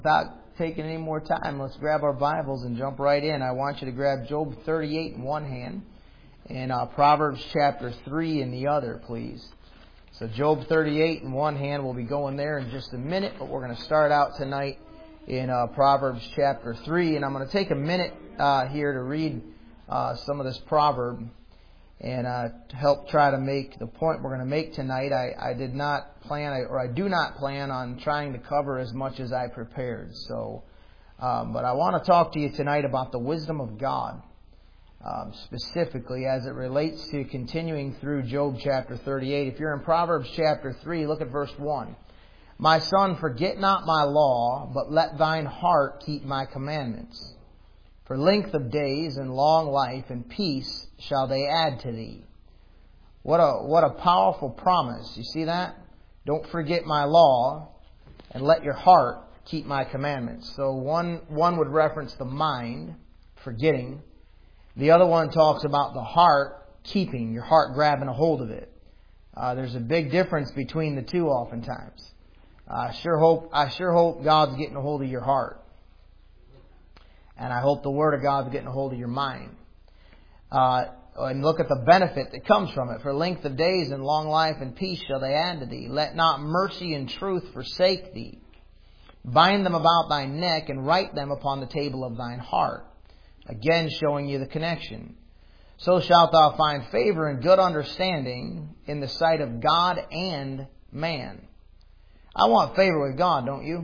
Without taking any more time, let's grab our Bibles and jump right in. I want you to grab Job 38 in one hand and Proverbs chapter 3 in the other, please. So Job 38 in one hand, we'll be going there in just a minute, but we're going to start out tonight in Proverbs chapter 3. And I'm going to take a minute here to read some of this proverb and to help try to make the point we're going to make tonight. I do not plan on trying to cover as much as I prepared. So, but I want to talk to you tonight about the wisdom of God, specifically as it relates to continuing through Job chapter 38. If you're in Proverbs chapter 3, look at verse 1. My son, forget not my law, but let thine heart keep my commandments. For length of days and long life and peace shall they add to thee. What a powerful promise. You see that? Don't forget my law and let your heart keep my commandments. So one would reference the mind, forgetting. The other one talks about the heart keeping, your heart grabbing a hold of it. There's a big difference between the two oftentimes. I sure hope God's getting a hold of your heart. And I hope the Word of God's getting a hold of your mind. And look at the benefit that comes from it. For length of days and long life and peace shall they add to thee. Let not mercy and truth forsake thee. Bind them about thy neck and write them upon the table of thine heart. Again showing you the connection. So shalt thou find favor and good understanding in the sight of God and man. I want favor with God, don't you?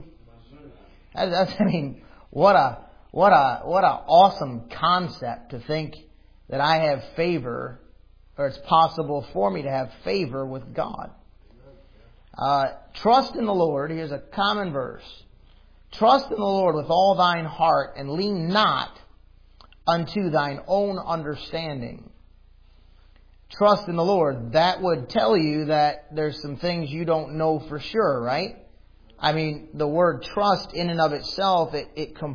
What a awesome concept to think that I have favor, or it's possible for me to have favor with God. Trust in the Lord. Here's a common verse. Trust in the Lord with all thine heart and lean not unto thine own understanding. Trust in the Lord. That would tell you that there's some things you don't know for sure, right? I mean, the word trust in and of itself, it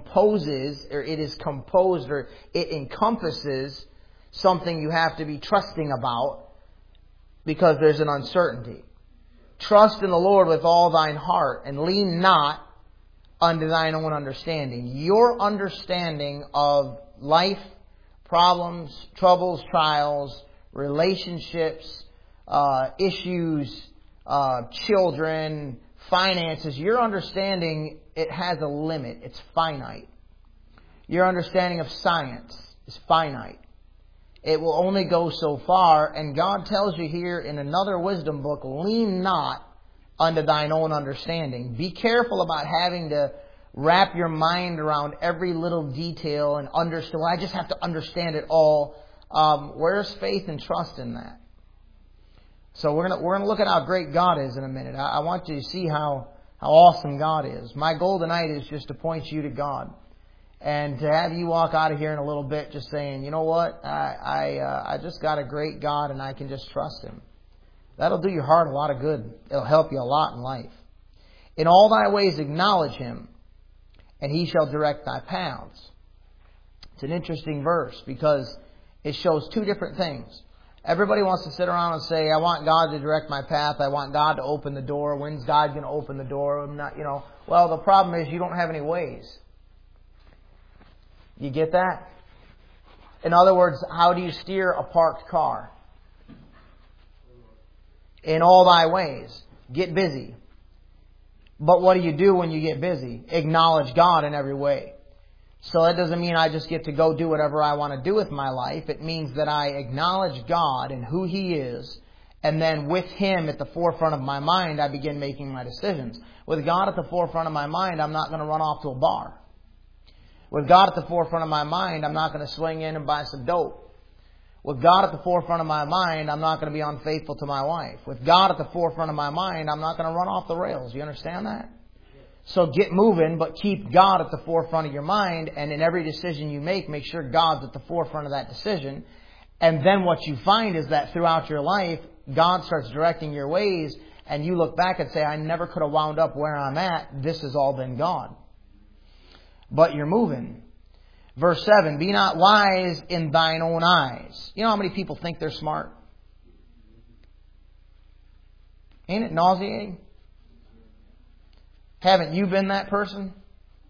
encompasses something you have to be trusting about because there's an uncertainty. Trust in the Lord with all thine heart and lean not unto thine own understanding. Your understanding of life, problems, troubles, trials, relationships, issues, children, finances, your understanding, it has a limit. It's finite. Your understanding of science is finite. It will only go so far. And God tells you here in another wisdom book, lean not unto thine own understanding. Be careful about having to wrap your mind around every little detail and understand. Well, I just have to understand it all. Where's faith and trust in that? So we're gonna look at how great God is in a minute. I want you to see how awesome God is. My goal tonight is just to point you to God, and to have you walk out of here in a little bit just saying, you know what, I just got a great God and I can just trust Him. That'll do your heart a lot of good. It'll help you a lot in life. In all thy ways acknowledge Him, and He shall direct thy paths. It's an interesting verse because it shows two different things. Everybody wants to sit around and say, I want God to direct my path. I want God to open the door. When's God going to open the door? I'm not, Well, the problem is you don't have any ways. You get that? In other words, how do you steer a parked car? In all thy ways. Get busy. But what do you do when you get busy? Acknowledge God in every way. So that doesn't mean I just get to go do whatever I want to do with my life. It means that I acknowledge God and who He is. And then with Him at the forefront of my mind, I begin making my decisions. With God at the forefront of my mind, I'm not going to run off to a bar. With God at the forefront of my mind, I'm not going to swing in and buy some dope. With God at the forefront of my mind, I'm not going to be unfaithful to my wife. With God at the forefront of my mind, I'm not going to run off the rails. You understand that? So get moving, but keep God at the forefront of your mind. And in every decision you make sure God's at the forefront of that decision. And then what you find is that throughout your life, God starts directing your ways. And you look back and say, I never could have wound up where I'm at. This has all been God. But you're moving. Verse 7, be not wise in thine own eyes. You know how many people think they're smart? Ain't it nauseating? Haven't you been that person?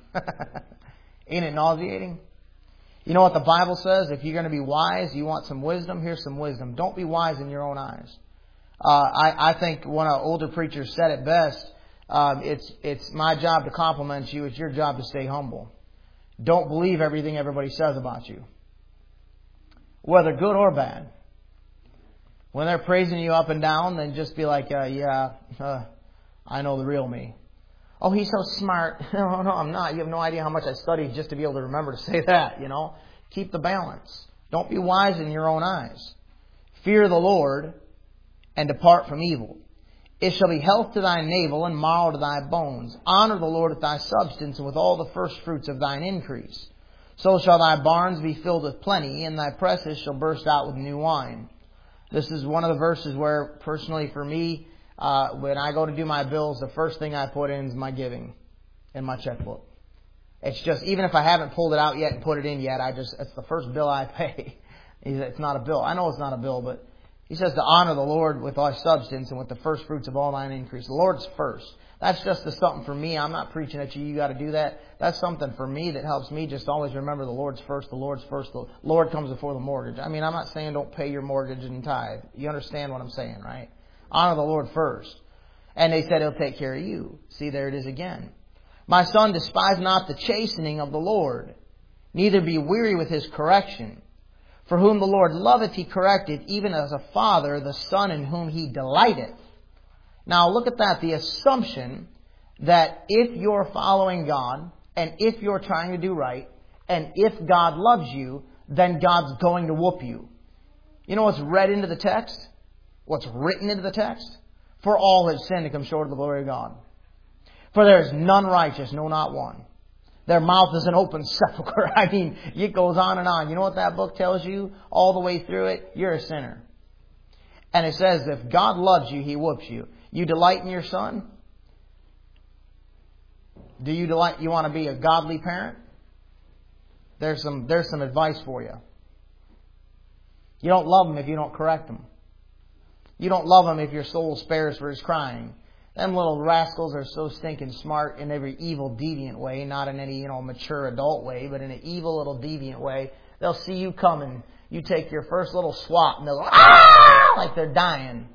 Ain't it nauseating? You know what the Bible says? If you're going to be wise, you want some wisdom, here's some wisdom. Don't be wise in your own eyes. I think one of our older preachers said it best. It's my job to compliment you. It's your job to stay humble. Don't believe everything everybody says about you, whether good or bad. When they're praising you up and down, then just be like, I know the real me. Oh, he's so smart. No, I'm not. You have no idea how much I studied just to be able to remember to say that, you know. Keep the balance. Don't be wise in your own eyes. Fear the Lord and depart from evil. It shall be health to thy navel and marrow to thy bones. Honor the Lord with thy substance and with all the first fruits of thine increase. So shall thy barns be filled with plenty, and thy presses shall burst out with new wine. This is one of the verses where, personally for me, when I go to do my bills, the first thing I put in is my giving in my checkbook. It's just, even if I haven't pulled it out yet and put it in yet, it's the first bill I pay. It's not a bill. I know it's not a bill, but he says to honor the Lord with thy substance and with the first fruits of all thine increase. The Lord's first. That's just something for me. I'm not preaching at you. You got to do that. That's something for me that helps me just always remember the Lord's first. The Lord's first. The Lord comes before the mortgage. I mean, I'm not saying don't pay your mortgage and tithe. You understand what I'm saying, right? Honor the Lord first. And they said He'll take care of you. See, there it is again. My son, despise not the chastening of the Lord, neither be weary with His correction. For whom the Lord loveth, He correcteth, even as a father the son in whom He delighteth. Now look at that. The assumption that if you're following God, and if you're trying to do right, and if God loves you, then God's going to whoop you. You know what's read into the text? What's written into the text? For all have sinned and come short of the glory of God. For there is none righteous, no, not one. Their mouth is an open sepulchre. I mean, it goes on and on. You know what that book tells you all the way through it? You're a sinner. And it says if God loves you, He whoops you. You delight in your son? Do you delight? You want to be a godly parent? There's some advice for you. You don't love them if you don't correct them. You don't love them if your soul spares for his crying. Them little rascals are so stinking smart in every evil, deviant way, not in any, mature adult way, but in an evil little deviant way. They'll see you coming. You take your first little swat and they'll go, ah! Like they're dying.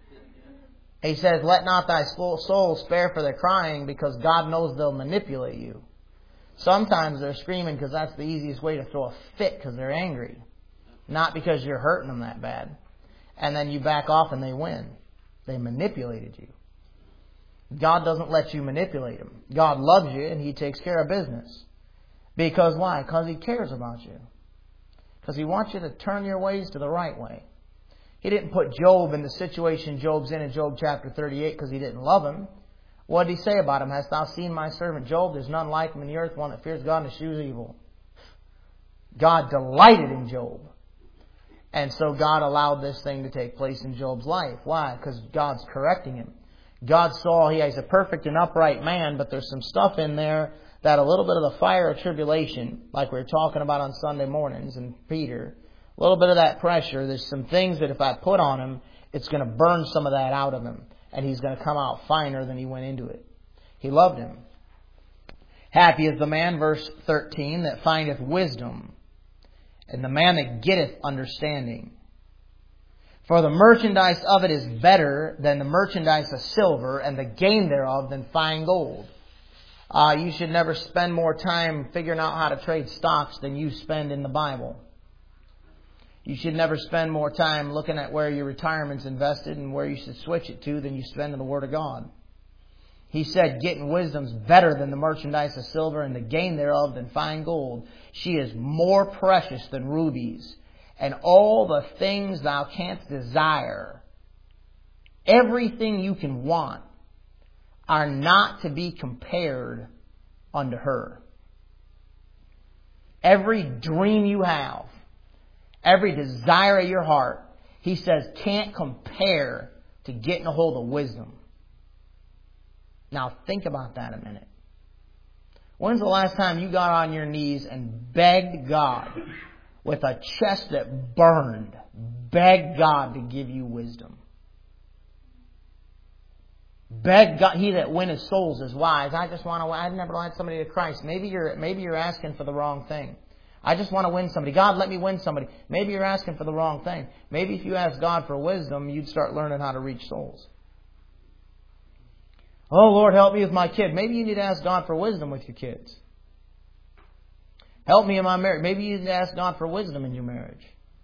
He says, let not thy soul spare for their crying, because God knows they'll manipulate you. Sometimes they're screaming because that's the easiest way to throw a fit because they're angry. Not because you're hurting them that bad. And then you back off and they win. They manipulated you. God doesn't let you manipulate Him. God loves you and He takes care of business. Because why? Because He cares about you. Because He wants you to turn your ways to the right way. He didn't put Job in the situation Job's in Job chapter 38 because He didn't love him. What did He say about him? Hast thou seen my servant Job? There's none like him in the earth, one that fears God and eschews evil. God delighted in Job. And so God allowed this thing to take place in Job's life. Why? Because God's correcting him. God saw he's a perfect and upright man, but there's some stuff in there that a little bit of the fire of tribulation, like we were talking about on Sunday mornings in Peter, a little bit of that pressure, there's some things that if I put on him, it's going to burn some of that out of him. And he's going to come out finer than he went into it. He loved him. Happy is the man, verse 13, that findeth wisdom, and the man that getteth understanding. For the merchandise of it is better than the merchandise of silver, and the gain thereof than fine gold. You should never spend more time figuring out how to trade stocks than you spend in the Bible. You should never spend more time looking at where your retirement's invested and where you should switch it to than you spend in the Word of God. He said, getting wisdom's better than the merchandise of silver, and the gain thereof than fine gold. She is more precious than rubies. And all the things thou canst desire, everything you can want, are not to be compared unto her. Every dream you have, every desire of your heart, he says, can't compare to getting a hold of wisdom. Now think about that a minute. When's the last time you got on your knees and begged God with a chest that burned, begged God to give you wisdom? Beg God, he that winneth souls is wise. I've never led somebody to Christ. Maybe you're asking for the wrong thing. I just want to win somebody. God, let me win somebody. Maybe you're asking for the wrong thing. Maybe if you ask God for wisdom, you'd start learning how to reach souls. Oh, Lord, help me with my kid. Maybe you need to ask God for wisdom with your kids. Help me in my marriage. Maybe you need to ask God for wisdom in your marriage.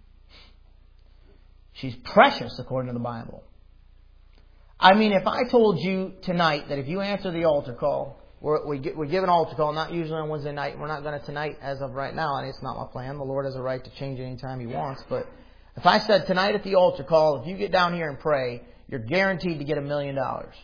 She's precious according to the Bible. I mean, if I told you tonight that if you answer the altar call, we give an altar call, not usually on Wednesday night. We're not going to tonight as of right now, and it's not my plan. The Lord has a right to change it anytime He wants. But if I said tonight at the altar call, if you get down here and pray, you're guaranteed to get $1 million.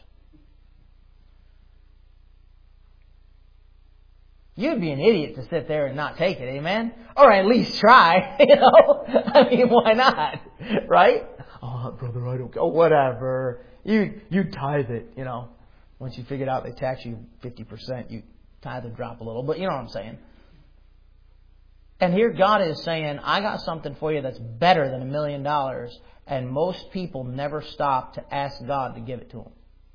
You'd be an idiot to sit there and not take it, amen? Or at least try, I mean, why not? Right? Oh, brother, I don't go. Whatever. You tithe it, Once you figure out they tax you 50%, you tithe and drop a little. But you know what I'm saying. And here God is saying, I got something for you that's better than $1 million. And most people never stop to ask God to give it to them.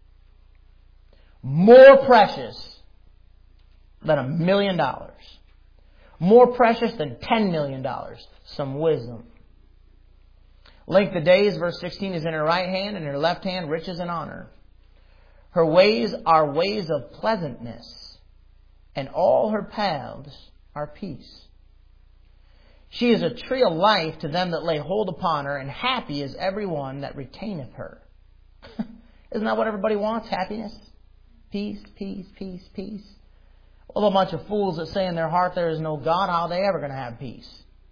More precious than $1 million. More precious than $10 million. Some wisdom. Length of days, verse 16, is in her right hand, and in her left hand riches and honor. Her ways are ways of pleasantness, and all her paths are peace. She is a tree of life to them that lay hold upon her, and happy is every one that retaineth her. Isn't that what everybody wants? Happiness? Peace, peace, peace, peace. Well, a bunch of fools that say in their heart there is no God, how are they ever going to have peace?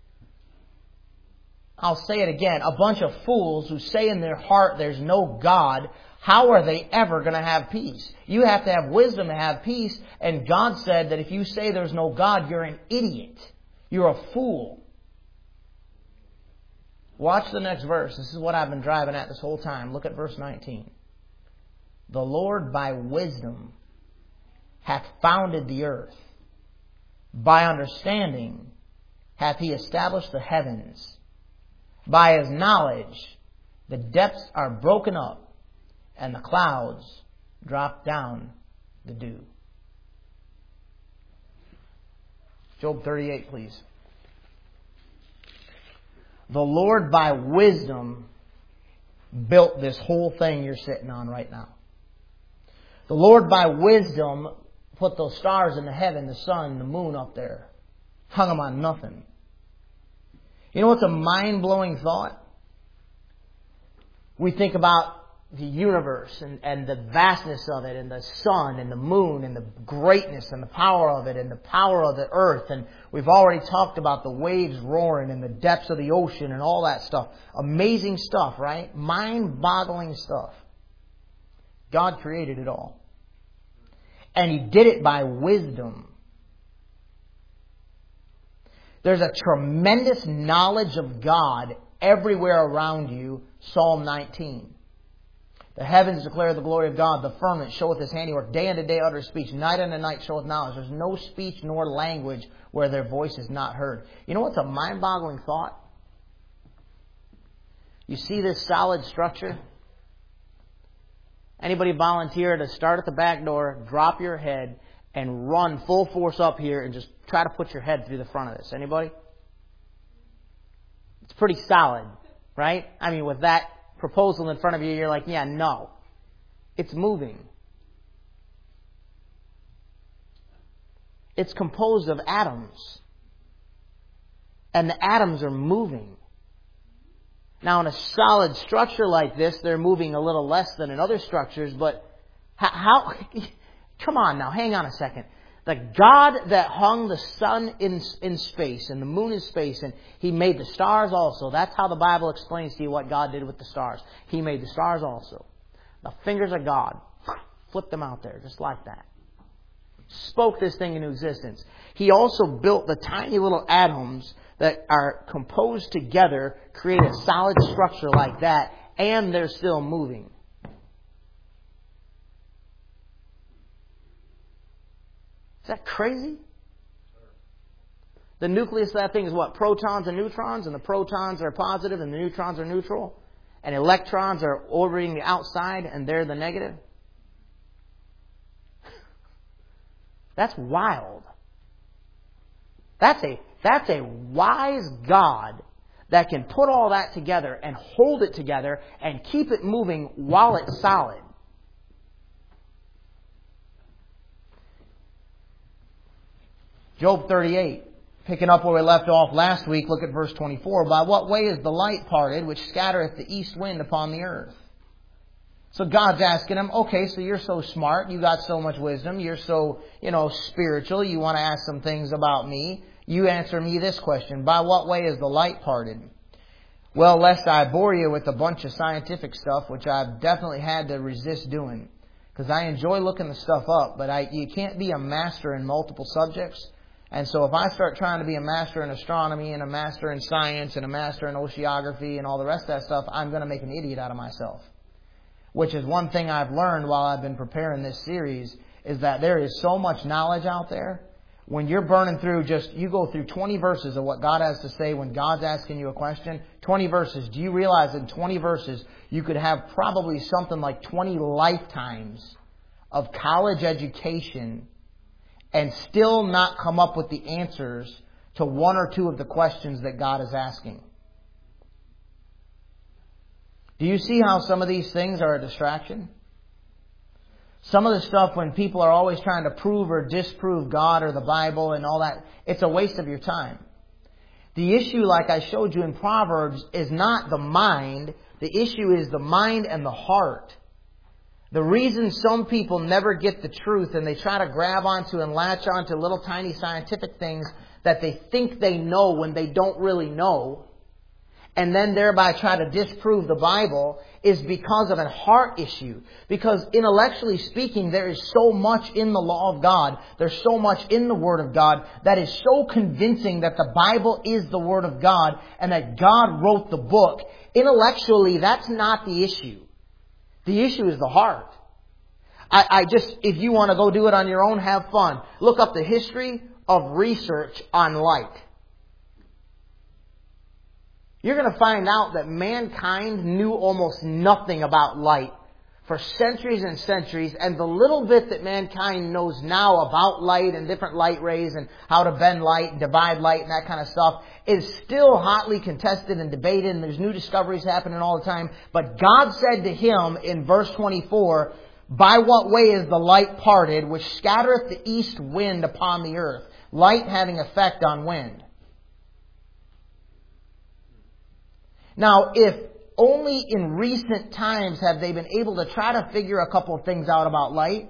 I'll say it again. A bunch of fools who say in their heart there's no God, how are they ever going to have peace? You have to have wisdom to have peace. And God said that if you say there's no God, you're an idiot. You're a fool. Watch the next verse. This is what I've been driving at this whole time. Look at verse 19. The Lord by wisdom hath founded the earth. By understanding hath He established the heavens. By His knowledge the depths are broken up, and the clouds drop down the dew. Job 38, please. The Lord by wisdom built this whole thing you're sitting on right now. The Lord by wisdom put those stars in the heaven, the sun, the moon up there. Hung them on nothing. You know what's a mind-blowing thought? We think about the universe and the vastness of it, and the sun and the moon and the greatness and the power of it and the power of the earth. And we've already talked about the waves roaring and the depths of the ocean and all that stuff. Amazing stuff, right? Mind-boggling stuff. God created it all. And He did it by wisdom. There's a tremendous knowledge of God everywhere around you. Psalm 19. The heavens declare the glory of God. The firmament showeth His handiwork. Day unto day uttereth speech. Night unto night showeth knowledge. There's no speech nor language where their voice is not heard. You know what's a mind-boggling thought? You see this solid structure? Anybody volunteer to start at the back door, drop your head, and run full force up here and just try to put your head through the front of this? Anybody? It's pretty solid, right? I mean, with that proposal in front of you, you're like, yeah, no. It's moving. It's composed of atoms. And the atoms are moving. Now, in a solid structure like this, they're moving a little less than in other structures, but how come on now, hang on a second. The God that hung the sun in space and the moon in space, and He made the stars also. That's how the Bible explains to you what God did with the stars. He made the stars also. The fingers of God. Flipped them out there, just like that. Spoke this thing into existence. He also built the tiny little atoms that are composed together, create a solid structure like that, and they're still moving. Is that crazy? The nucleus of that thing is what? Protons and neutrons, and the protons are positive and the neutrons are neutral, and electrons are orbiting the outside and they're the negative. That's wild. That's a wise God that can put all that together and hold it together and keep it moving while it's solid. Job 38, picking up where we left off last week, look at verse 24. By what way is the light parted, which scattereth the east wind upon the earth? So God's asking him, okay, so you're so smart, you got so much wisdom, you're so, spiritual, you want to ask some things about me. You answer me this question, by what way is the light parted? Well, lest I bore you with a bunch of scientific stuff, which I've definitely had to resist doing, because I enjoy looking the stuff up, but you can't be a master in multiple subjects. And so if I start trying to be a master in astronomy and a master in science and a master in oceanography and all the rest of that stuff, I'm going to make an idiot out of myself. Which is one thing I've learned while I've been preparing this series, is that there is so much knowledge out there. When you're burning through you go through 20 verses of what God has to say when God's asking you a question, 20 verses. Do you realize in 20 verses you could have probably something like 20 lifetimes of college education and still not come up with the answers to one or two of the questions that God is asking? Do you see how some of these things are a distraction? Some of the stuff when people are always trying to prove or disprove God or the Bible and all that, it's a waste of your time. The issue, like I showed you in Proverbs, is not the mind. The issue is the mind and the heart. The reason some people never get the truth and they try to grab onto and latch onto little tiny scientific things that they think they know when they don't really know, and then thereby try to disprove the Bible, is because of a heart issue. Because intellectually speaking, there is so much in the law of God, there's so much in the Word of God that is so convincing that the Bible is the Word of God and that God wrote the book. Intellectually, that's not the issue. The issue is the heart. If you want to go do it on your own, have fun. Look up the history of research on light. You're going to find out that mankind knew almost nothing about light for centuries and centuries. And the little bit that mankind knows now about light and different light rays and how to bend light and divide light and that kind of stuff is still hotly contested and debated. And there's new discoveries happening all the time. But God said to him in verse 24, by what way is the light parted, which scattereth the east wind upon the earth? Light having effect on wind. Now, if only in recent times have they been able to try to figure a couple of things out about light,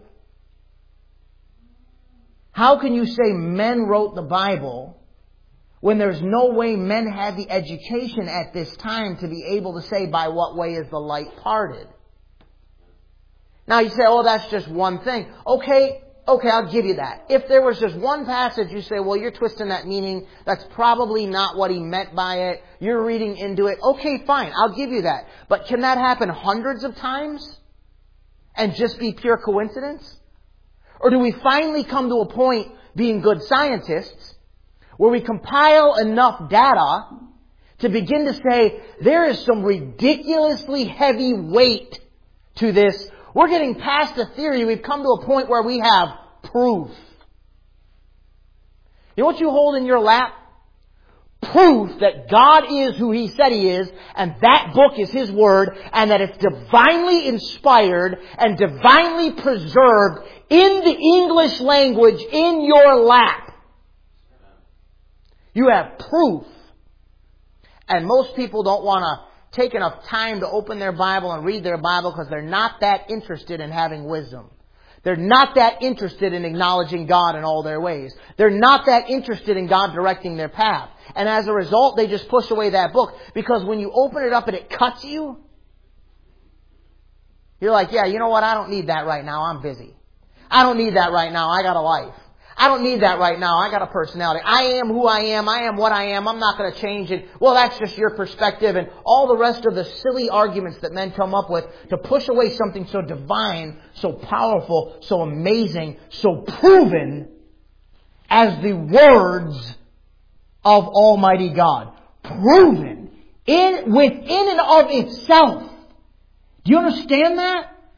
how can you say men wrote the Bible when there's no way men had the education at this time to be able to say by what way is the light parted? Now you say, oh, that's just one thing. Okay, I'll give you that. If there was just one passage, you say, well, you're twisting that meaning. That's probably not what he meant by it. You're reading into it. Okay, fine. I'll give you that. But can that happen hundreds of times and just be pure coincidence? Or do we finally come to a point, being good scientists, where we compile enough data to begin to say, there is some ridiculously heavy weight to this. We're getting past the theory. We've come to a point where we have proof. You know what you hold in your lap? Proof that God is who He said He is, and that book is His Word, and that it's divinely inspired and divinely preserved in the English language in your lap. You have proof. And most people don't want to take enough time to open their Bible and read their Bible because they're not that interested in having wisdom. They're not that interested in acknowledging God in all their ways. They're not that interested in God directing their path. And as a result, they just push away that book because when you open it up and it cuts you, you're like, yeah, you know what? I don't need that right now. I'm busy. I don't need that right now. I got a life. I don't need that right now. I got a personality. I am who I am. I am what I am. I'm not going to change it. Well, that's just your perspective. And all the rest of the silly arguments that men come up with to push away something so divine, so powerful, so amazing, so proven as the words of Almighty God. Proven within and of itself. Do you understand that?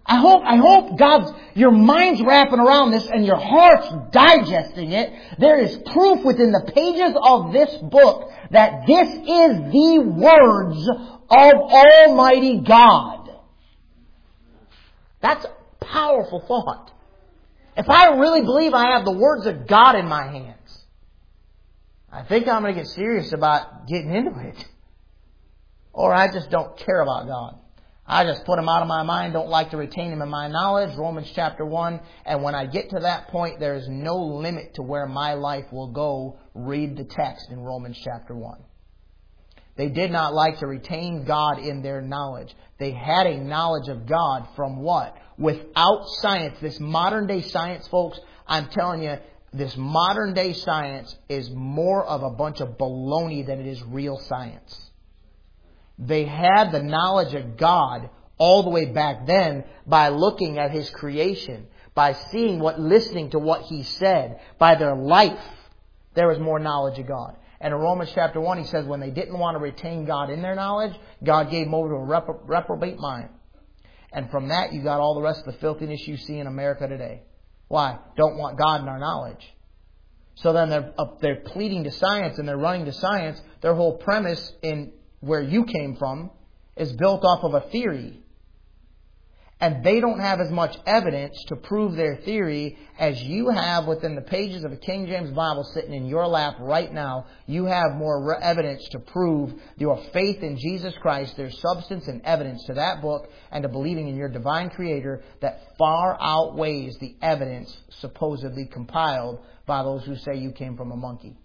I hope your mind's wrapping around this and your heart's digesting it. There is proof within the pages of this book that this is the words of Almighty God. That's a powerful thought. If I really believe I have the words of God in my hands, I think I'm going to get serious about getting into it. Or I just don't care about God. I just put Him out of my mind, don't like to retain Him in my knowledge, Romans chapter 1. And when I get to that point, there is no limit to where my life will go. Read the text in Romans chapter 1. They did not like to retain God in their knowledge. They had a knowledge of God from what? Without science. This modern day science, folks, I'm telling you, this modern day science is more of a bunch of baloney than it is real science. They had the knowledge of God all the way back then by looking at His creation, by listening to what He said, by their life. There was more knowledge of God. And in Romans chapter 1, He says when they didn't want to retain God in their knowledge, God gave them over to a reprobate mind. And from that, you got all the rest of the filthiness you see in America today. Why? Don't want God in our knowledge. So then they're pleading to science and they're running to science. Their whole premise in where you came from is built off of a theory. And they don't have as much evidence to prove their theory as you have within the pages of a King James Bible sitting in your lap right now. You have more evidence to prove your faith in Jesus Christ. There's substance and evidence to that book and to believing in your divine Creator that far outweighs the evidence supposedly compiled by those who say you came from a monkey.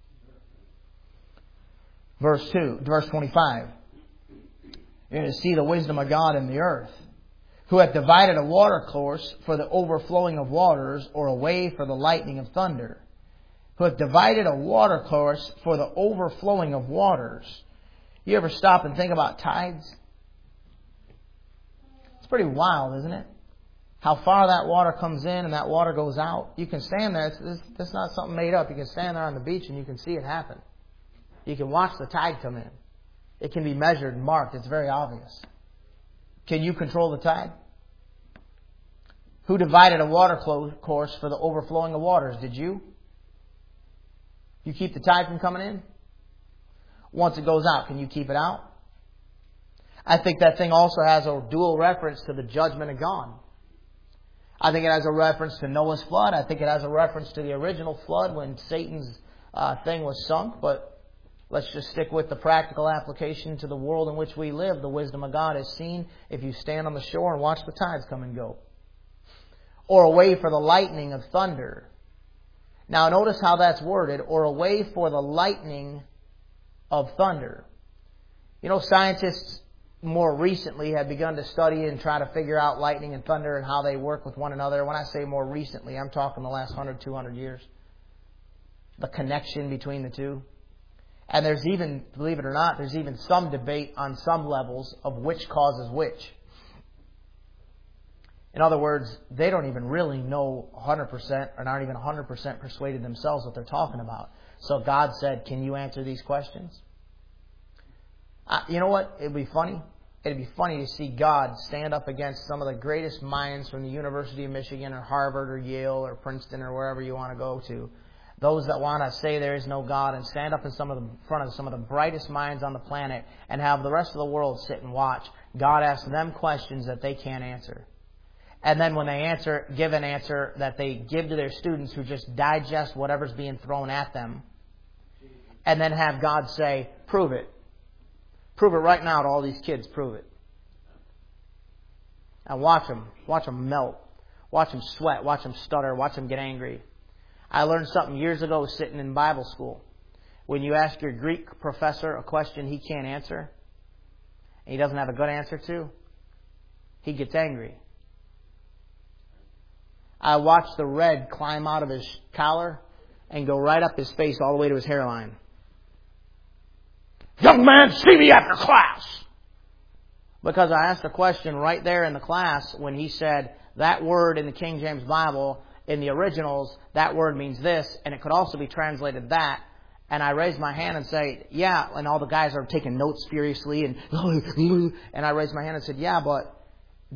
Verse 25. You're going to see the wisdom of God in the earth, who hath divided a watercourse for the overflowing of waters, or a way for the lightning of thunder. Who hath divided a watercourse for the overflowing of waters. You ever stop and think about tides? It's pretty wild, isn't it? How far that water comes in and that water goes out. You can stand there. It's not something made up. You can stand there on the beach and you can see it happen. You can watch the tide come in. It can be measured and marked. It's very obvious. Can you control the tide? Who divided a water course for the overflowing of waters? Did you? You keep the tide from coming in? Once it goes out, can you keep it out? I think that thing also has a dual reference to the judgment of God. I think it has a reference to Noah's flood. I think it has a reference to the original flood when Satan's thing was sunk. But let's just stick with the practical application to the world in which we live. The wisdom of God is seen if you stand on the shore and watch the tides come and go. Or a way for the lightning of thunder. Now notice how that's worded. Or a way for the lightning of thunder. You know, scientists more recently have begun to study and try to figure out lightning and thunder and how they work with one another. When I say more recently, I'm talking the last 100, 200 years. The connection between the two. And there's even, believe it or not, there's even some debate on some levels of which causes which. In other words, they don't even really know 100% and aren't even 100% persuaded themselves what they're talking about. So God said, can you answer these questions? You know what? It'd be funny. It'd be funny to see God stand up against some of the greatest minds from the University of Michigan or Harvard or Yale or Princeton or wherever you want to go to. Those that want to say there is no God and stand up in front of some of the brightest minds on the planet and have the rest of the world sit and watch. God asks them questions that they can't answer. And then when they give an answer that they give to their students who just digest whatever's being thrown at them. And then have God say, prove it. Prove it right now to all these kids. Prove it. And watch them. Watch them melt. Watch them sweat. Watch them stutter. Watch them get angry. I learned something years ago sitting in Bible school. When you ask your Greek professor a question he can't answer, and he doesn't have a good answer to, he gets angry. I watched the red climb out of his collar and go right up his face all the way to his hairline. Young man, see me after class. Because I asked a question right there in the class when he said, that word in the King James Bible, in the originals, that word means this, and it could also be translated that. And I raised my hand and say, yeah, and all the guys are taking notes furiously, and I raised my hand and said, yeah, but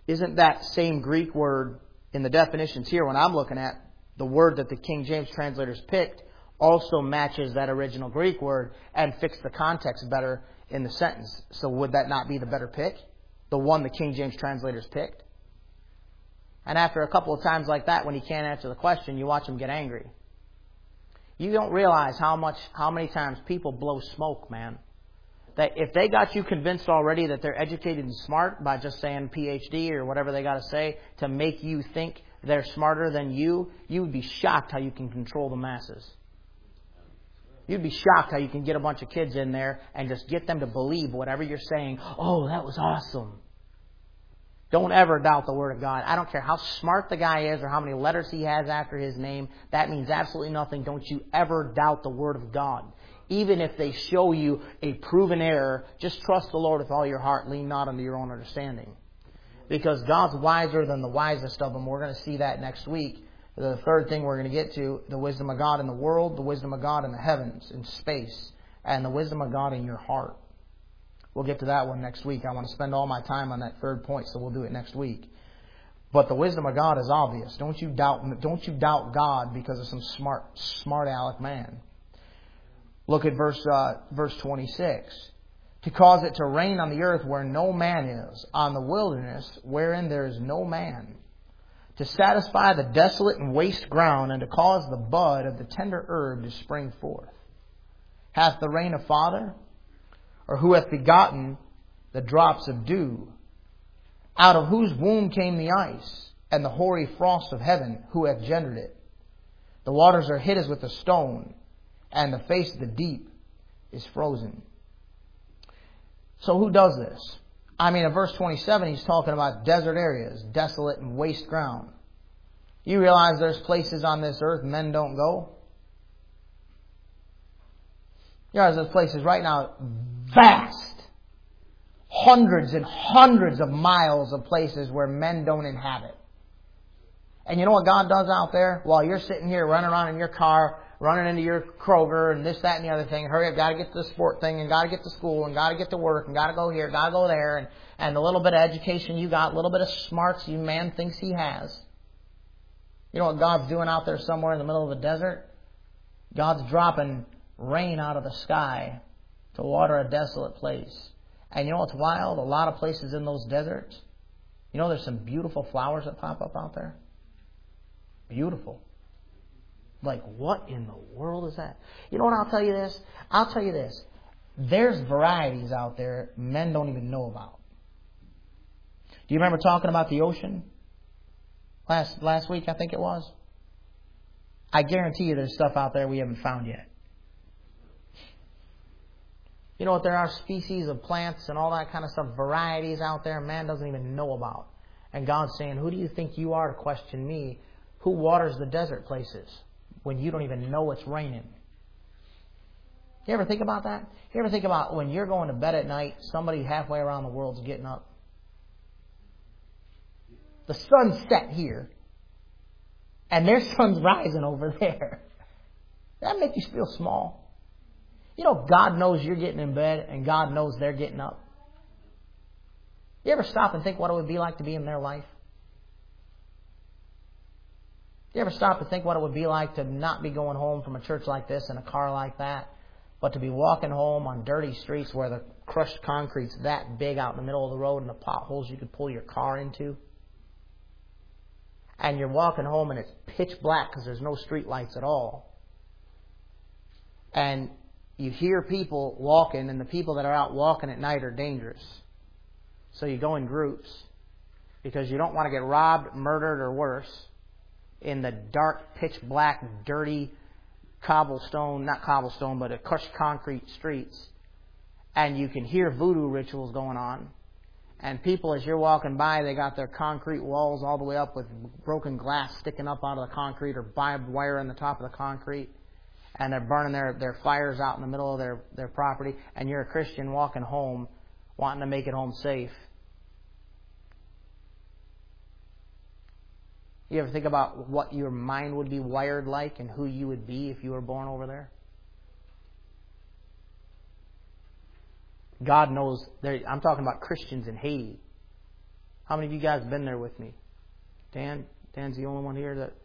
isn't that same Greek word in the definitions here when I'm looking at the word that the King James translators picked also matches that original Greek word and fits the context better in the sentence. So would that not be the better pick? The one the King James translators picked? And after a couple of times like that, when he can't answer the question, you watch him get angry. You don't realize how many times people blow smoke, man. That if they got you convinced already that they're educated and smart by just saying PhD or whatever they got to say to make you think they're smarter than you, you would be shocked how you can control the masses. You'd be shocked how you can get a bunch of kids in there and just get them to believe whatever you're saying. Oh, that was awesome. Don't ever doubt the Word of God. I don't care how smart the guy is or how many letters he has after his name. That means absolutely nothing. Don't you ever doubt the Word of God. Even if they show you a proven error, just trust the Lord with all your heart. Lean not unto your own understanding. Because God's wiser than the wisest of them. We're going to see that next week. The third thing we're going to get to, the wisdom of God in the world, the wisdom of God in the heavens, in space, and the wisdom of God in your heart. We'll get to that one next week. I want to spend all my time on that third point, so we'll do it next week. But the wisdom of God is obvious. Don't you doubt God because of some smart aleck man. Look at verse 26. To cause it to rain on the earth where no man is, on the wilderness wherein there is no man. To satisfy the desolate and waste ground, and to cause the bud of the tender herb to spring forth. Hath the rain a father? Or who hath begotten the drops of dew? Out of whose womb came the ice, and the hoary frost of heaven? Who hath gendered it? The waters are hid as with a stone, and the face of the deep is frozen. So who does this? I mean, in verse 27, he's talking about desert areas, desolate and waste ground. You realize there's places on this earth men don't go? You realize there's places right now, vast, hundreds and hundreds of miles of places where men don't inhabit. And you know what God does out there? While you're sitting here running around in your car, running into your Kroger and this, that, and the other thing. Hurry up, got to get to the sport thing and got to get to school and got to get to work and got to go here, got to go there. And the little bit of education you got, a little bit of smarts you man thinks he has. You know what God's doing out there somewhere in the middle of the desert? God's dropping rain out of the sky to water a desolate place. And you know what's wild? A lot of places in those deserts, you know there's some beautiful flowers that pop up out there? Beautiful. Like, what in the world is that? You know what, I'll tell you this. I'll tell you this. There's varieties out there men don't even know about. Do you remember talking about the ocean? Last week, I think it was. I guarantee you there's stuff out there we haven't found yet. You know what, there are species of plants and all that kind of stuff, varieties out there man doesn't even know about. And God's saying, who do you think you are to question me? Who waters the desert places when you don't even know it's raining? You ever think about that? You ever think about when you're going to bed at night, somebody halfway around the world's getting up? The sun's set here, and their sun's rising over there. That make you feel small. You know, God knows you're getting in bed, and God knows they're getting up. You ever stop and think what it would be like to be in their life? You ever stop to think what it would be like to not be going home from a church like this in a car like that, but to be walking home on dirty streets where the crushed concrete's that big out in the middle of the road and the potholes you could pull your car into? And you're walking home and it's pitch black because there's no street lights at all. And you hear people walking, and the people that are out walking at night are dangerous. So you go in groups because you don't want to get robbed, murdered, or worse in the dark, pitch black, dirty not cobblestone, but crushed concrete streets. And you can hear voodoo rituals going on. And people, as you're walking by, they got their concrete walls all the way up with broken glass sticking up out of the concrete or barbed wire on the top of the concrete. And they're burning their fires out in the middle of their property. And you're a Christian walking home, wanting to make it home safe. You ever think about what your mind would be wired like and who you would be if you were born over there? God knows. I'm talking about Christians in Haiti. How many of you guys have been there with me? Dan's the only one here that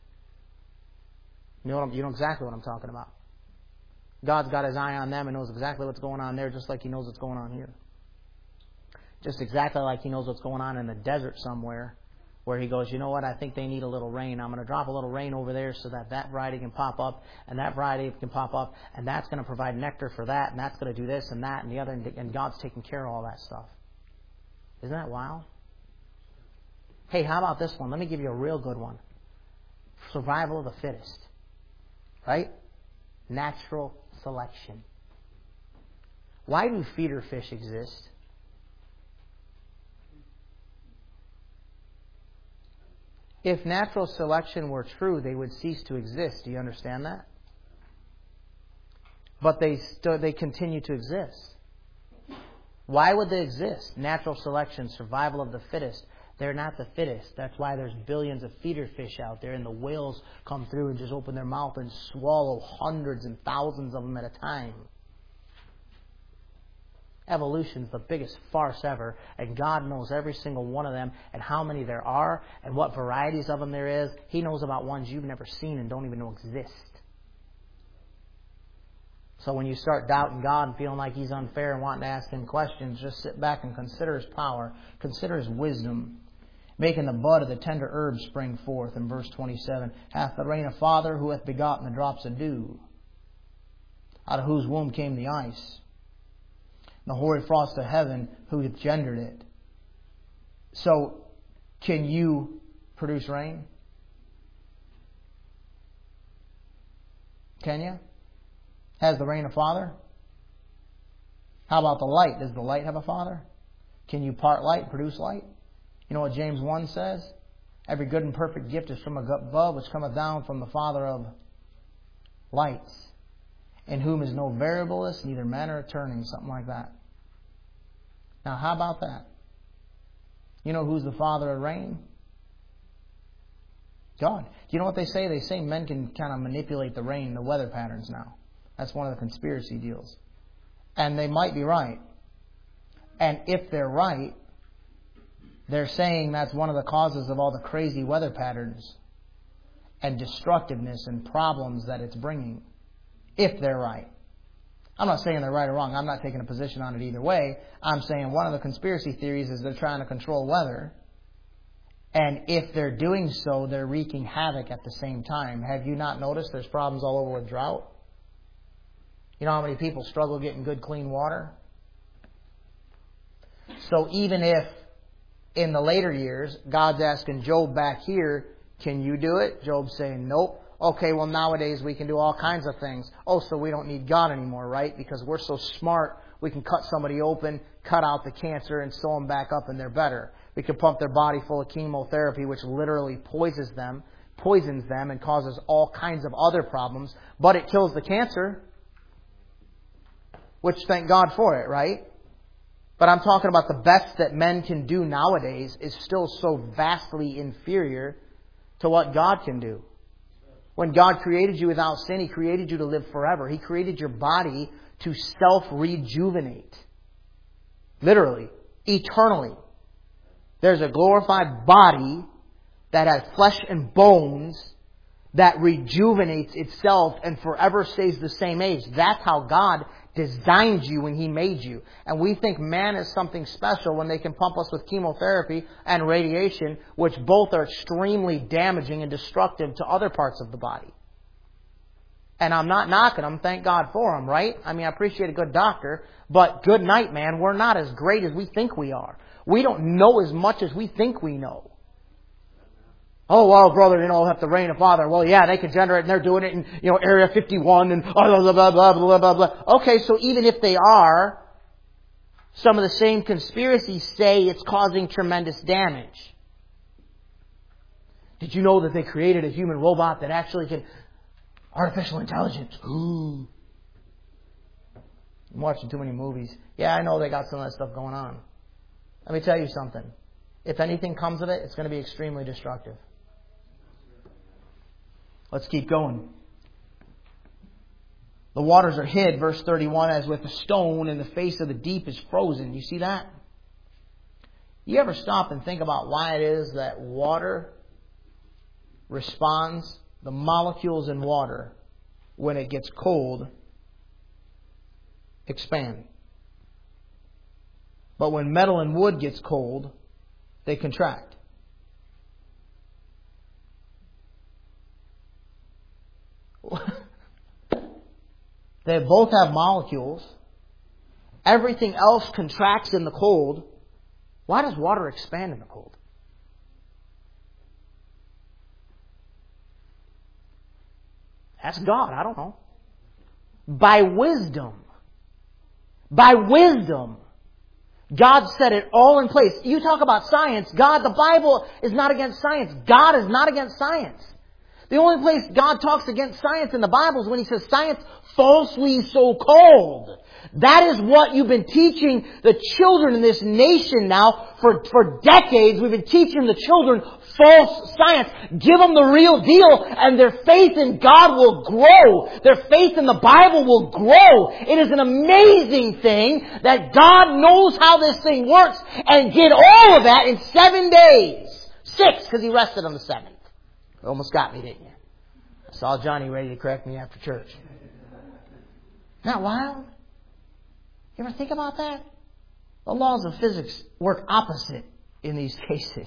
you know exactly what I'm talking about. God's got His eye on them and knows exactly what's going on there, just like He knows what's going on here. Just exactly like He knows what's going on in the desert somewhere, where He goes, you know what, I think they need a little rain. I'm going to drop a little rain over there so that variety can pop up, and that variety can pop up, and that's going to provide nectar for that, and that's going to do this and that and the other, and God's taking care of all that stuff. Isn't that wild? Hey, how about this one? Let me give you a real good one. Survival of the fittest. Right? Natural selection. Why do feeder fish exist? If natural selection were true, they would cease to exist. Do you understand that? But they continue to exist. Why would they exist? Natural selection, survival of the fittest. They're not the fittest. That's why there's billions of feeder fish out there, and the whales come through and just open their mouth and swallow hundreds and thousands of them at a time. Evolution's the biggest farce ever, and God knows every single one of them and how many there are and what varieties of them there is. He knows about ones you've never seen and don't even know exist. So when you start doubting God and feeling like He's unfair and wanting to ask Him questions, just sit back and consider His power, consider His wisdom. Making the bud of the tender herb spring forth, in verse 27. Hath the rain a father who hath begotten the drops of dew, out of whose womb came the ice, the hoary frost of heaven, who hath gendered it. So, can you produce rain? Can you? Has the rain a father? How about the light? Does the light have a father? Can you part light, produce light? You know what James 1 says? Every good and perfect gift is from above, which cometh down from the Father of lights, in whom is no variableness, neither manner of turning, something like that. Now, how about that? You know who's the Father of rain? God. Do you know what they say? They say men can kind of manipulate the rain, the weather patterns now. That's one of the conspiracy deals. And they might be right. And if they're right, they're saying that's one of the causes of all the crazy weather patterns and destructiveness and problems that it's bringing. If they're right. I'm not saying they're right or wrong. I'm not taking a position on it either way. I'm saying one of the conspiracy theories is they're trying to control weather. And if they're doing so, they're wreaking havoc at the same time. Have you not noticed there's problems all over with drought? You know how many people struggle getting good, clean water? So even if in the later years, God's asking Job back here, can you do it? Job's saying, nope. Okay, well nowadays we can do all kinds of things. Oh, so we don't need God anymore, right? Because we're so smart, we can cut somebody open, cut out the cancer, and sew them back up and they're better. We can pump their body full of chemotherapy, which literally poisons them and causes all kinds of other problems, but it kills the cancer, which thank God for it, right? But I'm talking about the best that men can do nowadays is still so vastly inferior to what God can do. When God created you without sin, He created you to live forever. He created your body to self-rejuvenate. Literally. Eternally. There's a glorified body that has flesh and bones that rejuvenates itself and forever stays the same age. That's how God designed you when He made you. And we think man is something special when they can pump us with chemotherapy and radiation, which both are extremely damaging and destructive to other parts of the body. And I'm not knocking them, thank God for them, right? I mean, I appreciate a good doctor, but good night, man. We're not as great as we think we are. We don't know as much as we think we know. Oh, well, brother, have the rain of Father. Well, yeah, they can generate and they're doing it in, Area 51 and blah, blah, blah, blah, blah, blah, blah. Okay, so even if they are, some of the same conspiracies say it's causing tremendous damage. Did you know that they created a human robot that actually can... Artificial intelligence. Ooh. I'm watching too many movies. Yeah, I know they got some of that stuff going on. Let me tell you something. If anything comes of it, it's going to be extremely destructive. Let's keep going. The waters are hid, verse 31, as with a stone, and the face of the deep is frozen. You see that? You ever stop and think about why it is that water responds, the molecules in water, when it gets cold, expand. But when metal and wood gets cold, they contract. They both have molecules. Everything else contracts in the cold. Why does water expand in the cold? That's God. I don't know. By wisdom. By wisdom. God set it all in place. You talk about science. The Bible is not against science. God is not against science. The only place God talks against science in the Bible is when He says science falsely so called. That is what you've been teaching the children in this nation now for decades. We've been teaching the children false science. Give them the real deal and their faith in God will grow. Their faith in the Bible will grow. It is an amazing thing that God knows how this thing works and did all of that in 7 days. 6, because He rested on the 7th. Almost got me, didn't you? I saw Johnny ready to correct me after church. Isn't that wild? You ever think about that? The laws of physics work opposite in these cases.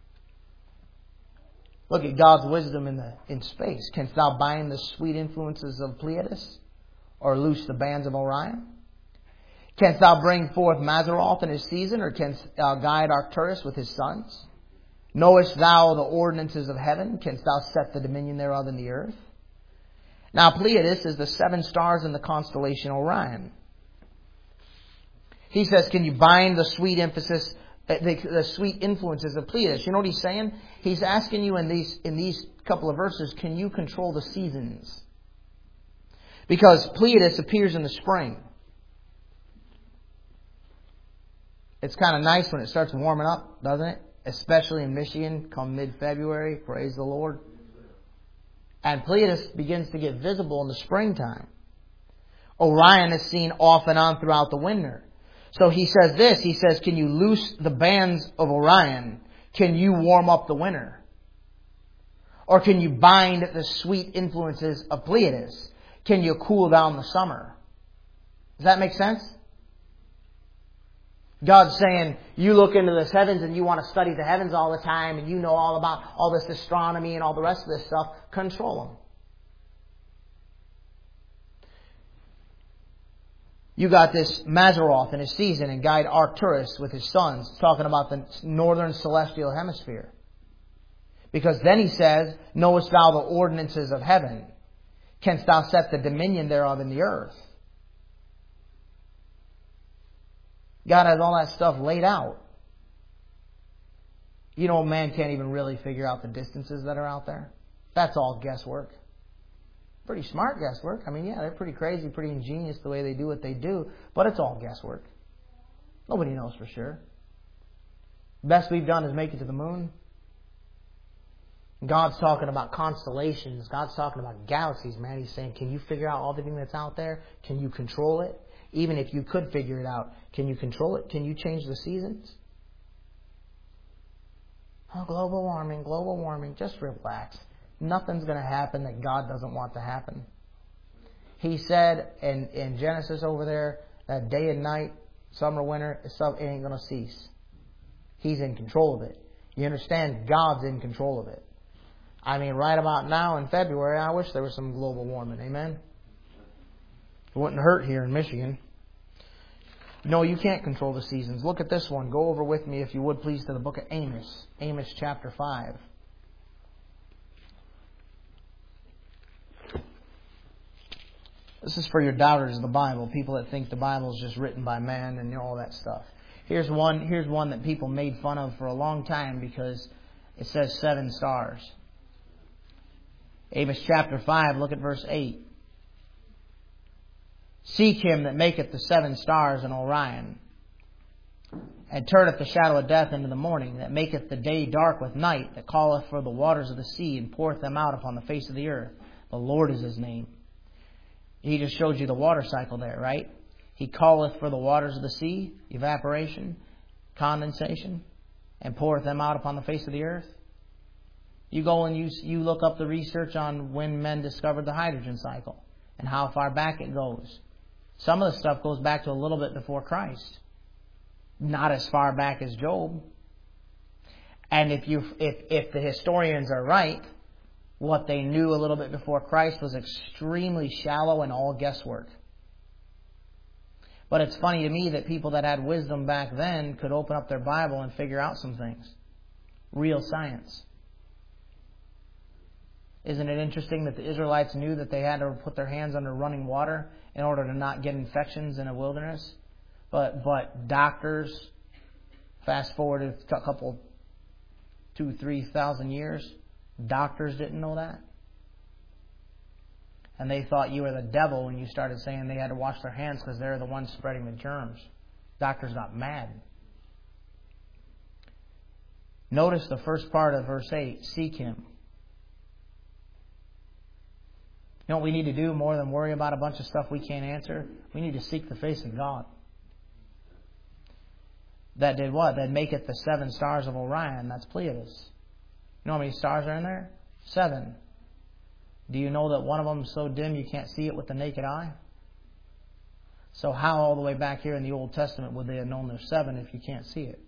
Look at God's wisdom in space. Canst thou bind the sweet influences of Pleiades, or loose the bands of Orion? Canst thou bring forth Mazzaroth in his season, or canst thou guide Arcturus with his sons? Knowest thou the ordinances of heaven? Canst thou set the dominion thereof in the earth? Now Pleiades is the 7 stars in the constellation Orion. He says, can you bind the sweet emphasis, the sweet influences of Pleiades? You know what he's saying? He's asking you in these couple of verses, can you control the seasons? Because Pleiades appears in the spring. It's kind of nice when it starts warming up, doesn't it? Especially in Michigan, come mid-February, praise the Lord. And Pleiades begins to get visible in the springtime. Orion is seen off and on throughout the winter. So he says this, he says, can you loose the bands of Orion? Can you warm up the winter? Or can you bind the sweet influences of Pleiades? Can you cool down the summer? Does that make sense? God's saying, you look into the heavens and you want to study the heavens all the time and you know all about all this astronomy and all the rest of this stuff. Control them. You got this Mazzaroth in his season and guide Arcturus with his sons. It's talking about the northern celestial hemisphere. Because then he says, knowest thou the ordinances of heaven? Canst thou set the dominion thereof in the earth? God has all that stuff laid out. You know, man can't even really figure out the distances that are out there. That's all guesswork. Pretty smart guesswork. I mean, yeah, they're pretty crazy, pretty ingenious the way they do what they do, but it's all guesswork. Nobody knows for sure. Best we've done is make it to the moon. God's talking about constellations. God's talking about galaxies, man. He's saying, can you figure out everything that's out there? Can you control it? Even if you could figure it out, can you control it? Can you change the seasons? Oh, global warming. Just relax. Nothing's going to happen that God doesn't want to happen. He said in Genesis over there that day and night, summer, winter, it ain't going to cease. He's in control of it. You understand? God's in control of it. I mean, right about now in February, I wish there was some global warming. Amen? It wouldn't hurt here in Michigan. No, you can't control the seasons. Look at this one. Go over with me, if you would, please, to the book of Amos. Amos chapter 5. This is for your doubters of the Bible, people that think the Bible is just written by man and all that stuff. Here's one that people made fun of for a long time because it says 7 stars. Amos chapter 5, look at verse 8. Seek him that maketh the 7 stars in Orion, and turneth the shadow of death into the morning, that maketh the day dark with night, that calleth for the waters of the sea, and poureth them out upon the face of the earth. The Lord is his name. He just showed you the water cycle there, right? He calleth for the waters of the sea, evaporation, condensation. and poureth them out upon the face of the earth? You go and you look up the research on when men discovered the hydrogen cycle and how far back it goes. Some of the stuff goes back to a little bit before Christ. Not as far back as Job. And if the historians are right, what they knew a little bit before Christ was extremely shallow and all guesswork. But it's funny to me that people that had wisdom back then could open up their Bible and figure out some things. Real science. Isn't it interesting that the Israelites knew that they had to put their hands under running water in order to not get infections in a wilderness? But doctors, fast forward a couple, 2,000-3,000 years, doctors didn't know that. And they thought you were the devil when you started saying they had to wash their hands because they're the ones spreading the germs. Doctors got mad. Notice the first part of verse 8, seek Him. You know what we need to do more than worry about a bunch of stuff we can't answer? We need to seek the face of God. That did what? That maketh the 7 stars of Orion. That's Pleiades. You know how many stars are in there? 7. Do you know that one of them is so dim you can't see it with the naked eye? So how all the way back here in the Old Testament would they have known there's 7 if you can't see it?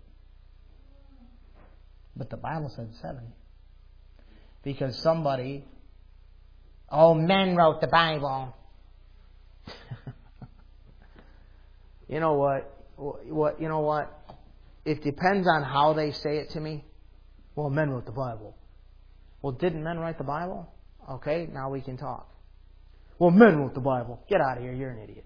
But the Bible said 7. Because somebody... Oh, men wrote the Bible. You know what? You know what? It depends on how they say it to me. Well, men wrote the Bible. Well, didn't men write the Bible? Okay, now we can talk. Well, men wrote the Bible. Get out of here. You're an idiot.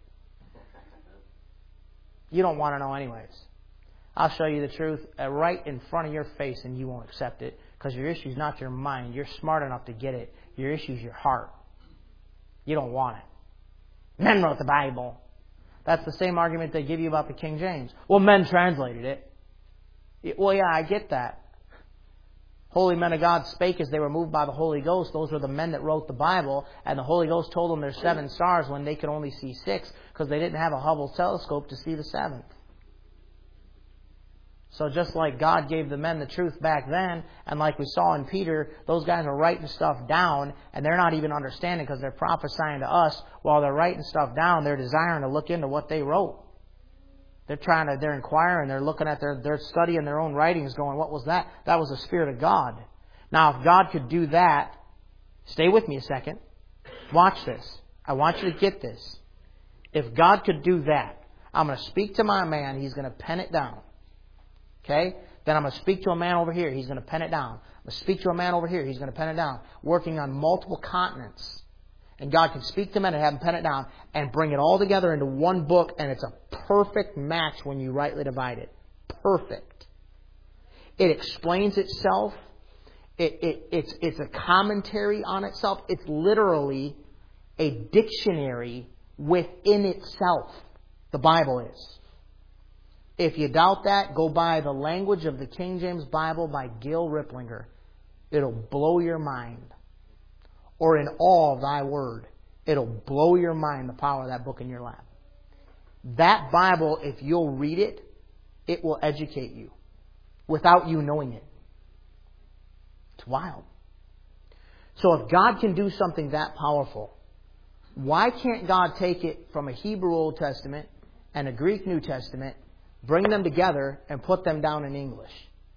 You don't want to know anyways. I'll show you the truth right in front of your face and you won't accept it because your issue is not your mind. You're smart enough to get it. Your issue is your heart. You don't want it. Men wrote the Bible. That's the same argument they give you about the King James. Well, men translated it. Well, yeah, I get that. Holy men of God spake as they were moved by the Holy Ghost. Those were the men that wrote the Bible. And the Holy Ghost told them there's 7 stars when they could only see 6 because they didn't have a Hubble telescope to see the 7th. So just like God gave the men the truth back then, and like we saw in Peter, those guys are writing stuff down, and they're not even understanding because they're prophesying to us. While they're writing stuff down, they're desiring to look into what they wrote. They're inquiring, they're looking at they're studying their own writings going, what was that? That was the Spirit of God. Now, if God could do that, stay with me a second. Watch this. I want you to get this. If God could do that, I'm going to speak to my man, he's going to pen it down. Okay? Then I'm going to speak to a man over here, he's going to pen it down. I'm going to speak to a man over here, he's going to pen it down. Working on multiple continents. And God can speak to men and have them pen it down and bring it all together into one book, and it's a perfect match when you rightly divide it. Perfect. It explains itself. It's a commentary on itself. It's literally a dictionary within itself. The Bible is. If you doubt that, go by the Language of the King James Bible by Gil Riplinger. It'll blow your mind. Or In Awe of Thy Word. It'll blow your mind, the power of that book in your lap. That Bible, if you'll read it, it will educate you without you knowing it. It's wild. So if God can do something that powerful, why can't God take it from a Hebrew Old Testament and a Greek New Testament, bring them together, and put them down in English?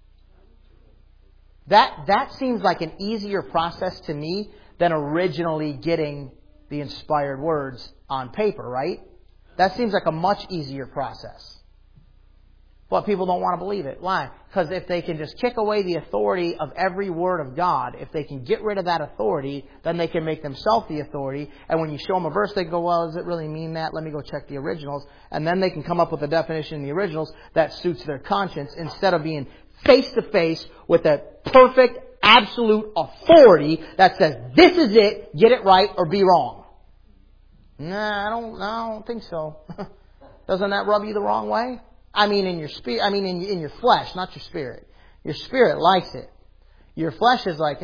That seems like an easier process to me than originally getting the inspired words on paper, right? That seems like a much easier process. But people don't want to believe it. Why? Because if they can just kick away the authority of every word of God, if they can get rid of that authority, then they can make themselves the authority. And when you show them a verse, they go, well, does it really mean that? Let me go check the originals. And then they can come up with a definition in the originals that suits their conscience instead of being face to face with a perfect, absolute authority that says, this is it, get it right or be wrong. Nah, I don't think so. Doesn't that rub you the wrong way? I mean in your spirit, in your flesh, not your spirit. Your spirit likes it. Your flesh is like,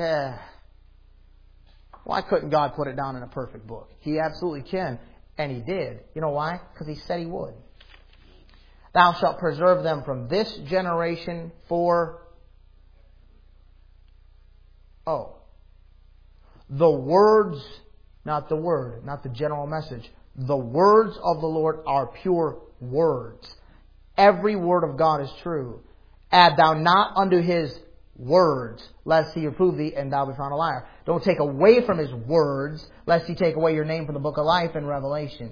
why couldn't God put it down in a perfect book? He absolutely can. And He did. You know why? Because He said He would. Thou shalt preserve them from this generation Oh. The words, not the word, not the general message. The words of the Lord are pure words. Every word of God is true. Add thou not unto His words, lest He reprove thee, and thou be found a liar. Don't take away from His words, lest He take away your name from the book of life in Revelation.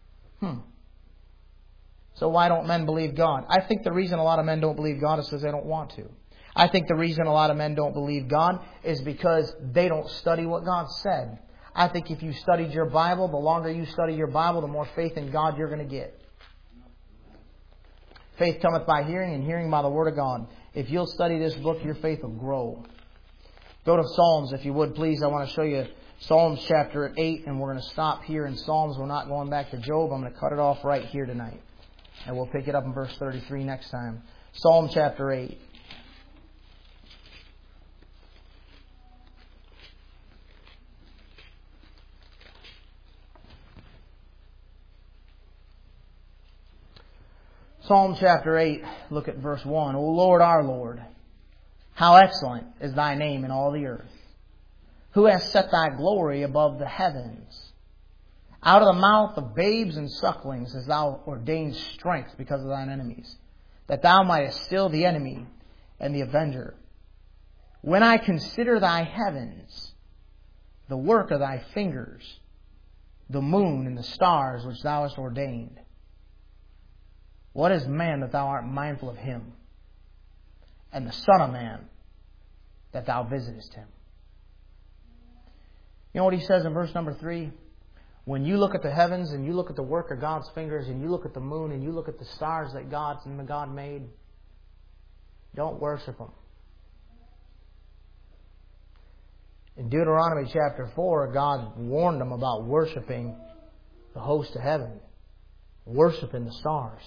So why don't men believe God? I think the reason a lot of men don't believe God is because they don't want to. I think the reason a lot of men don't believe God is because they don't study what God said. I think if you studied your Bible, the longer you study your Bible, the more faith in God you're going to get. Faith cometh by hearing, and hearing by the Word of God. If you'll study this book, your faith will grow. Go to Psalms, if you would, please. I want to show you Psalms chapter 8, and we're going to stop here in Psalms. We're not going back to Job. I'm going to cut it off right here tonight. And we'll pick it up in verse 33 next time. Psalm chapter 8. Psalm chapter 8, look at verse 1. O Lord, our Lord, how excellent is Thy name in all the earth. Who has set Thy glory above the heavens? Out of the mouth of babes and sucklings hast Thou ordained strength because of Thine enemies, that Thou mightest still the enemy and the avenger. When I consider Thy heavens, the work of Thy fingers, the moon and the stars which Thou hast ordained, what is man that Thou art mindful of him? And the Son of Man that Thou visitest him? You know what he says in verse number 3? When you look at the heavens and you look at the work of God's fingers and you look at the moon and you look at the stars that God made, don't worship them. In Deuteronomy chapter 4, God warned them about worshiping the host of heaven, worshiping the stars.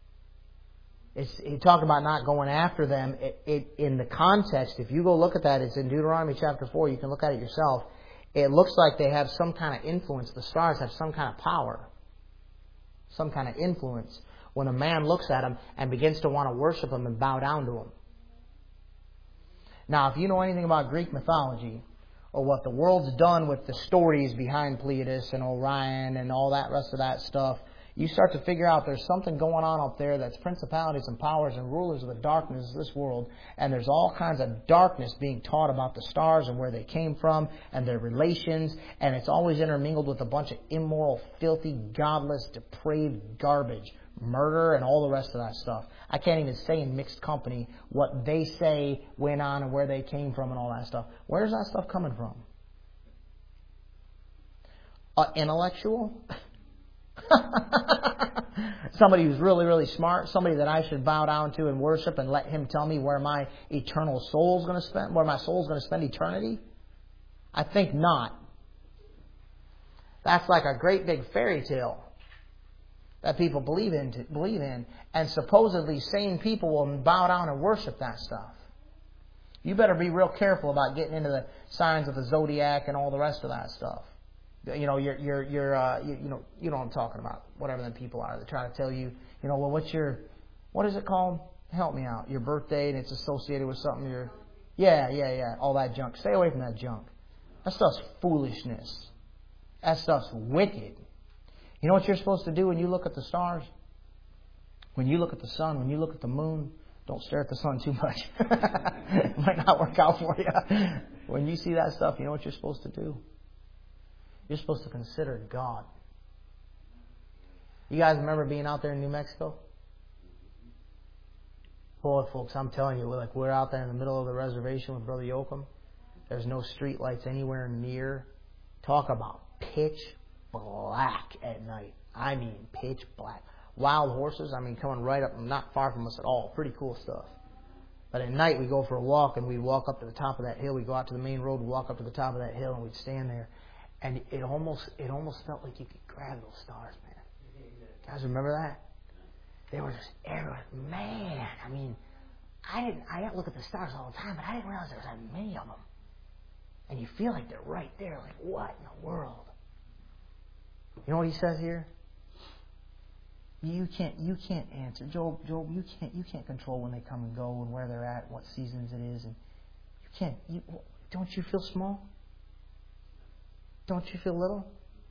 He talked about not going after them. In the context, if you go look at that, it's in Deuteronomy chapter 4. You can look at it yourself. It looks like they have some kind of influence. The stars have some kind of power, some kind of influence when a man looks at them and begins to want to worship them and bow down to them. Now, if you know anything about Greek mythology, or what the world's done with the stories behind Pleiades and Orion and all that rest of that stuff, you start to figure out there's something going on up there that's principalities and powers and rulers of the darkness of this world. And there's all kinds of darkness being taught about the stars and where they came from and their relations. And it's always intermingled with a bunch of immoral, filthy, godless, depraved garbage. Murder and all the rest of that stuff. I can't even say in mixed company what they say went on and where they came from and all that stuff. Where's that stuff coming from? Intellectual? Somebody who's really, really smart, somebody that I should bow down to and worship and let him tell me where my eternal soul's going to spend, where my soul's going to spend eternity? I think not. That's like a great big fairy tale that people believe in, and supposedly sane people will bow down and worship that stuff. You better be real careful about getting into the signs of the zodiac and all the rest of that stuff. You know, you know what I'm talking about. Whatever them people are, they try to tell you, well, what is it called? Help me out. Your birthday, and it's associated with something. Yeah. All that junk. Stay away from that junk. That stuff's foolishness. That stuff's wicked. You know what you're supposed to do when you look at the stars? When you look at the sun, when you look at the moon, don't stare at the sun too much. It might not work out for you. When you see that stuff, you know what you're supposed to do? You're supposed to consider God. You guys remember being out there in New Mexico? Boy, folks, I'm telling you, we're out there in the middle of the reservation with Brother Yoakum. There's no street lights anywhere near. Talk about pitch black at night. I mean, pitch black. Wild horses, coming right up, not far from us at all. Pretty cool stuff. But at night, we go for a walk, and we'd walk up to the top of that hill. We'd go out to the main road, walk up to the top of that hill, and we'd stand there. And it almost felt like you could grab those stars, man. Guys, remember that? They were just everywhere. Man, I didn't look at the stars all the time, but I didn't realize there was that many of them. And you feel like they're right there. Like, what in the world? You know what he says here? You can't answer. Job, you can't control when they come and go and where they're at, what seasons it is, and don't you feel small? Don't you feel little?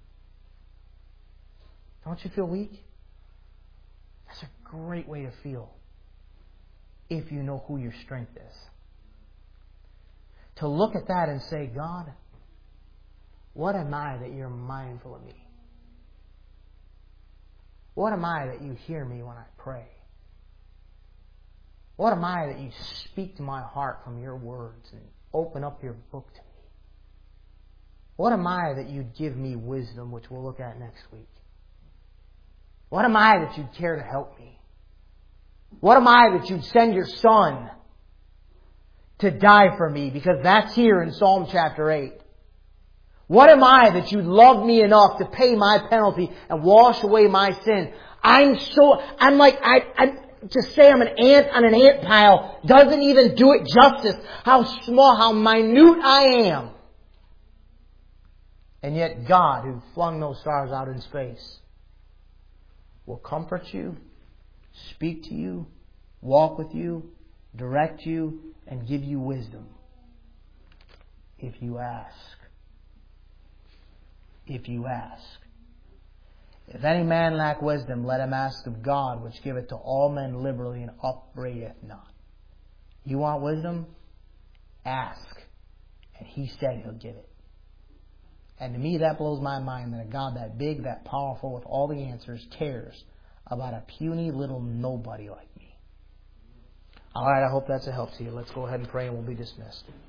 Don't you feel weak? That's a great way to feel if you know who your strength is. To look at that and say, God, what am I that you're mindful of me? What am I that you hear me when I pray? What am I that you speak to my heart from your words and open up your book to me? What am I that you'd give me wisdom, which we'll look at next week? What am I that you'd care to help me? What am I that you'd send your Son to die for me? Because that's here in Psalm chapter 8. What am I that you'd love me enough to pay my penalty and wash away my sin? To say I'm an ant on an ant pile doesn't even do it justice. How small, how minute I am. And yet God, who flung those stars out in space, will comfort you, speak to you, walk with you, direct you, and give you wisdom. If you ask. If you ask. If any man lack wisdom, let him ask of God, which giveth to all men liberally and upbraideth not. You want wisdom? Ask. And He said He'll give it. And to me that blows my mind that a God that big, that powerful, with all the answers, cares about a puny little nobody like me. Alright, I hope that's a help to you. Let's go ahead and pray and we'll be dismissed.